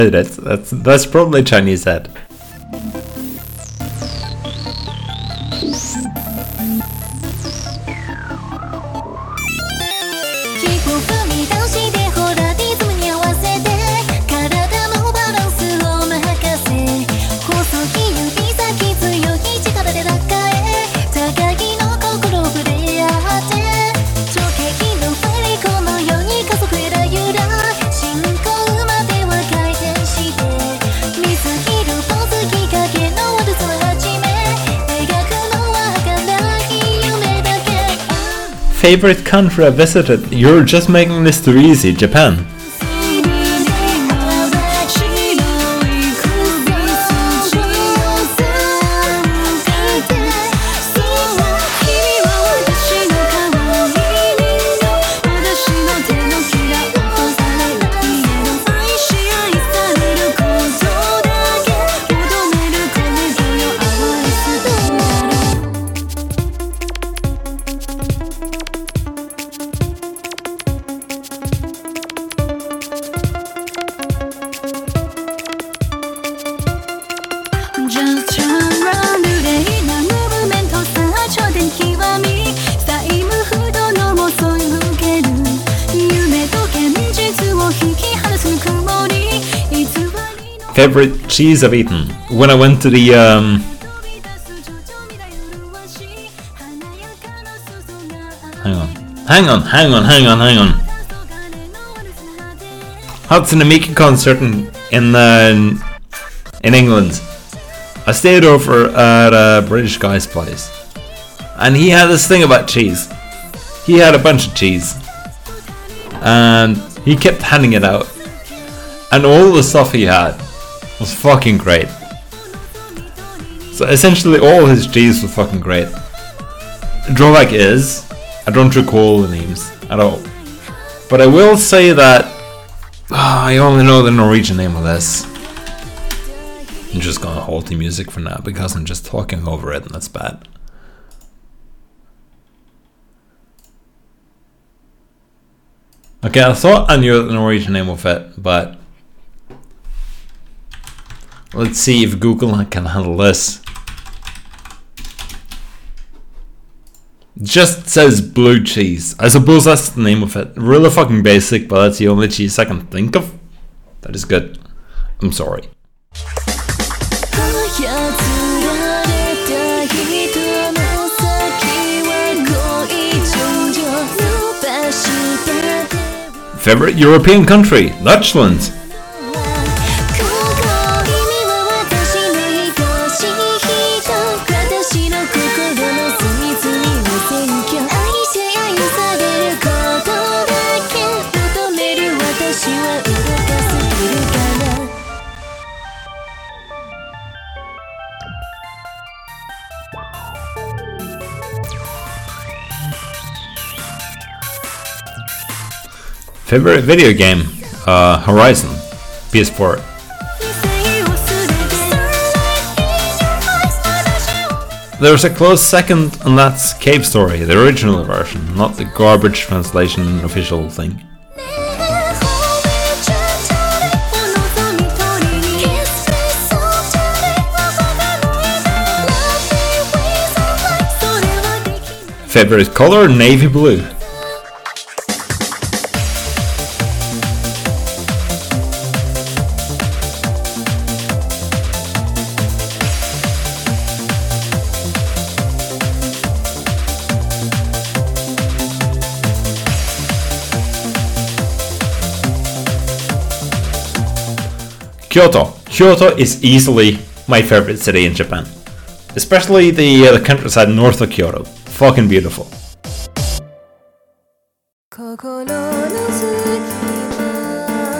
That's probably Chinese head. Favorite country I visited? You're just making this too easy. Japan. Favorite cheese I've eaten? When I went to the Hang on. Hatsune Miku concert in England. I stayed over at a British guy's place, and he had this thing about cheese. He had a bunch of cheese, and he kept handing it out, and all the stuff he had was fucking great. So essentially all his cheese was fucking great. The drawback is, I don't recall the names at all. But I will say that I only know the Norwegian name of this. I'm just gonna hold the music for now because I'm just talking over it and that's bad. Okay, I thought I knew the Norwegian name of it, but let's see if Google can handle this. It just says blue cheese. I suppose that's the name of it. Really fucking basic, but that's the only cheese I can think of. That is good. I'm sorry. Favorite European country? Dutchland. Favorite video game? Horizon, PS4. There's a close second, and that's Cave Story, the original version, not the garbage translation official thing. Favorite color? Navy blue. Kyoto. Kyoto is easily my favorite city in Japan. Especially the countryside north of Kyoto. Fucking beautiful.